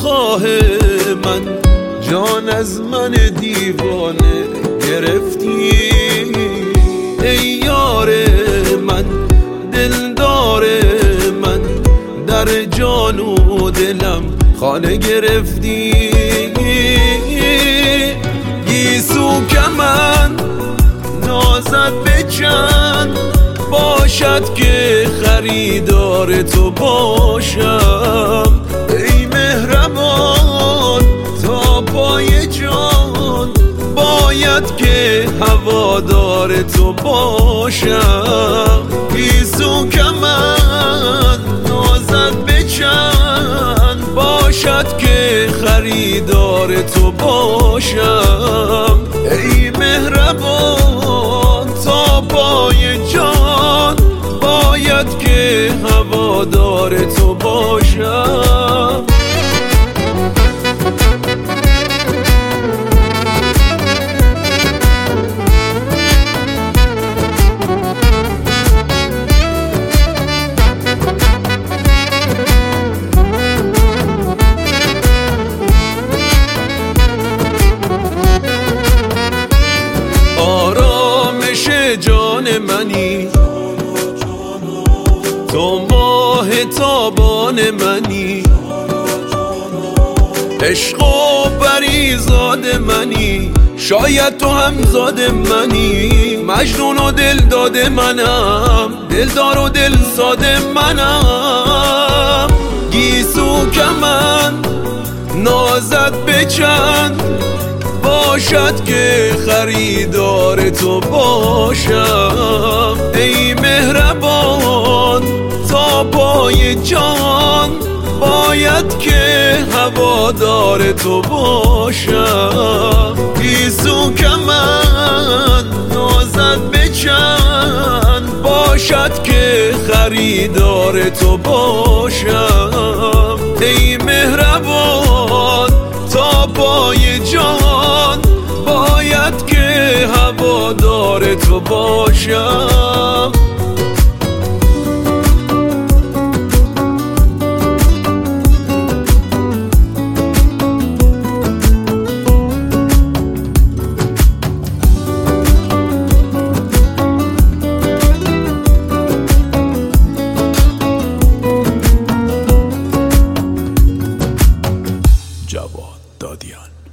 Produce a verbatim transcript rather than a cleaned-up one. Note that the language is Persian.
دلخواه من، جان از من دیوانه گرفتی. ای یار من، دلدار من، در جان و دلم خانه گرفتی. گیسو که من نازد به چند، باشد که خریدار تو باشم. ای مهربان تا پای جان، باید که هوادار تو باشم. گیسو که من نازد به چند، باشد که خریدار تو باشم. ای مهربان تا پای جان، باید که هوادار تو باشم. جان منی، تو ماه تابان منی، عشق و پریزاد منی، شاید تو هم زاد منی. مجنون و دل داده منم، دلدار و دل ساده منم. گیسو که من نازد به چند، باشد که خریدار تو باشم. ای مهربان تا پای جان، باید که هوادار تو باشم. گیسو که من نازد به چند، باشد که خریدار تو باشم. ای مهربان تا پای جان، باید که هوادار تو باشم. جواد دادیان.